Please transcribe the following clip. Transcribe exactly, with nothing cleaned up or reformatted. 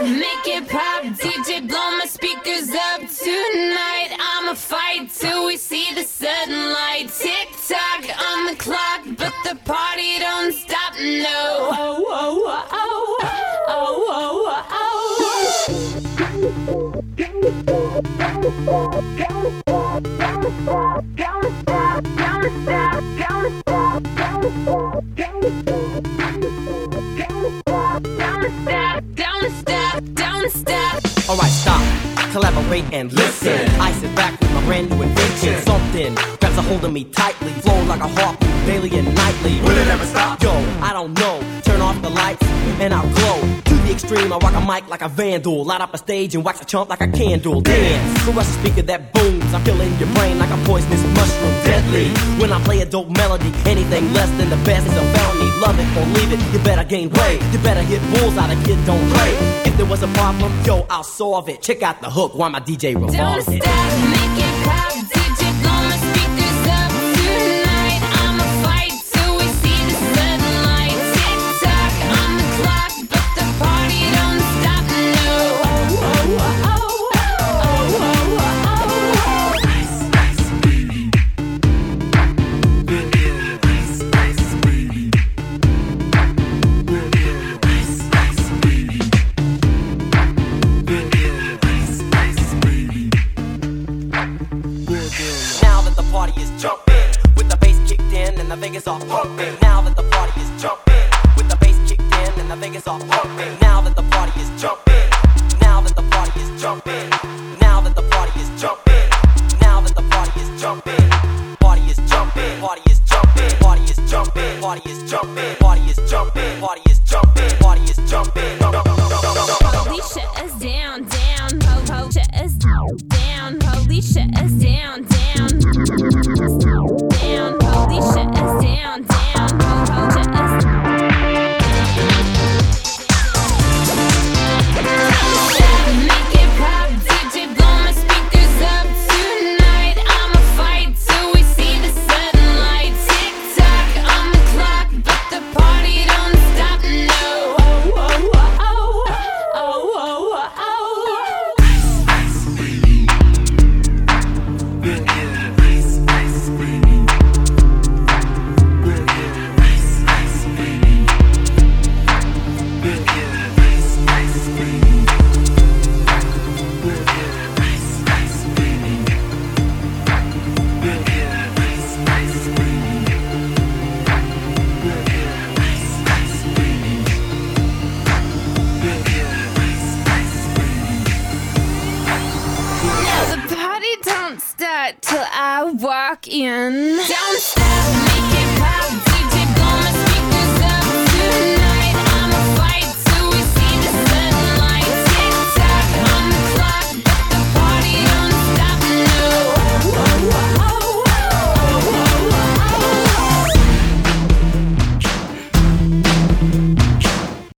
make it pop. D J, blow my speakers up tonight. I'ma fight till we see the sunlight. Tick tock on the clock, but the party don't stop. No. Oh, oh, oh, oh, oh, oh, oh. Alright, stop, collaborate and listen. I sit back with my brand new invention. Something grabs a hold of me tightly, flow like a harpoon daily and nightly. Will it ever stop? Yo, I don't know. Turn off the lights and I'll glow. To the extreme, I rock a mic like a vandal. Light up a stage and wax a chump like a candle. Dance, caress a speaker that booms. I feel in your brain like a poisonous mushroom. Deadly, when I play a dope melody. Anything less than the best is a felony. Love it or leave it, you better gain weight. You better hit bulls out, a kid don't play. If there was a problem, yo, I'll solve it. Check out the hook while my D J revolves Don't it. stop, make it pop. D J, blow my speakers up tonight. I'ma fight till we see the sunlight. Tick tock on the clock, but the party don't stop. No. Oh, oh, oh, oh, oh, oh, oh. Ice, ice, baby. Ice, ice, baby. Ice, ice, baby. Ice, ice, baby. Now that the party is jumping, with the bass kicked in and the Vegas all pumping. Now that the party is jumping, with the bass kicked in and the Vegas all pumping. Now that the party is jumping, now that the party is jumping, now that the party is jumping, now that the party is jumping, party is jumping, party is jumping, party is jumping, party is jumping, party is jumping, party is jumping, party is jumping. Police shut us down, down. Po, po, shut us down. Police shut us down, down. Down. Police shut us down, down. Po, po, shut us down. Make it pop, D J, blow my speakers up tonight. I'ma fight till we see the sunlight. Tick tock on the clock, but the party don't stop. No. Oh, oh, oh, oh, oh, oh, oh. Ice, ice, baby. Ice, ice, baby. Ice, ice, baby. Ice, ice, baby. Ice, ice, baby. Ice, ice, baby. Ice, ice, baby. Ice, ice, baby. Now the party don't start till I walk in. Don't stop.